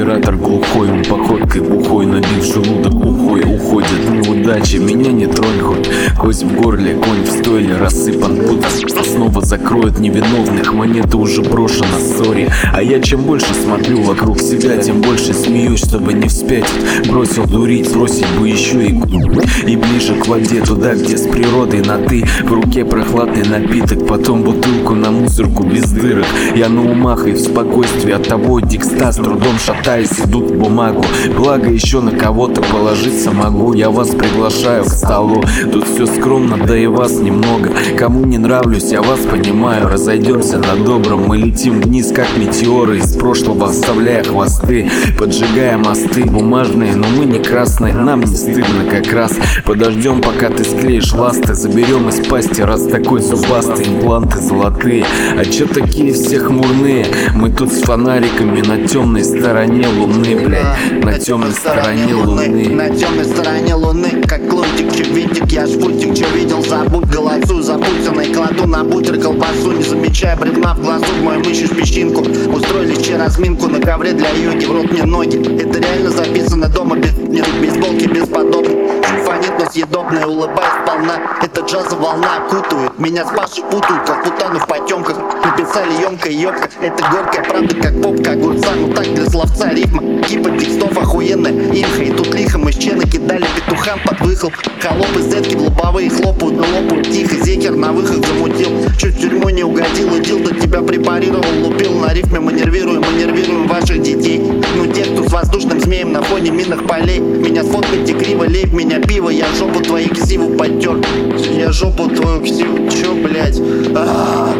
оператор глухой, он походкой бухой, набив желудок ухой, уходит неудачи. Меня не тронь хоть, кость в горле, конь в стойле рассыпан путь. Снова закроют невиновных, монета уже брошена, сори. А я чем больше смотрю вокруг себя, тем больше смеюсь, чтобы не вспятить. Бросил дурить, бросить бы еще и ближе к воде, туда, где с природой на ты. В руке прохладный напиток, потом бутылку на мусорку без дырок. Я на умах и в спокойствии, от того дикста с трудом шатаясь идут в бумагу. Благо еще на кого-то положиться могу. Я вас приглашаю к столу, тут все скромно, да и вас немного. Кому не нравлюсь, я вас понимаю. Разойдемся на добром, мы летим вниз, как метеоры из прошлого, оставляя хвосты, поджигая мосты бумажные, но мы не красные. Нам не стыдно как раз. Подождем, пока ты склеишь ласты, заберем из пасти, раз такой зубастый, импланты золотые. А чё такие все хмурные? Мы тут с фонариками на темной стороне луны, блядь, на темной стороне луны. На темной стороне луны, как лунтик, чувитик, я шпутик, чё видел, забудь, голосую за Путина и кладу на бутер колбасу, не замечая бревна в глазу, в мою ищешь песчинку. Устроили вчера разминку на ковре для йоги, в рот мне ноги. Это реально записано дома, без бейсболки, бесподобно. Фонит, но съедобная, улыбаясь сполна. Это джазовая волна окутывает, меня с Пашей путают, как путану в потемках. Написали емко и ёбко, это горькая правда, как попка огурца. Ну так для словца рифма, кипа текстов охуенная имха. И тут лихо мы с чена кидали петухам под выхлоп. Холопы зетки в лобовые хлопают, но лопают тихо. Зекер на выход замутил, чуть в тюрьму не угодил. И дилдо тебя препарировал, лупил на рифме. Мы нервируем ваших детей. Ну те, кто с воздушным змеем на фоне минных полей. Меня сфоткайте криво, лейб меня пиво. Я жопу твою ксиву потер. Я жопу твою ксиву, чё, блять?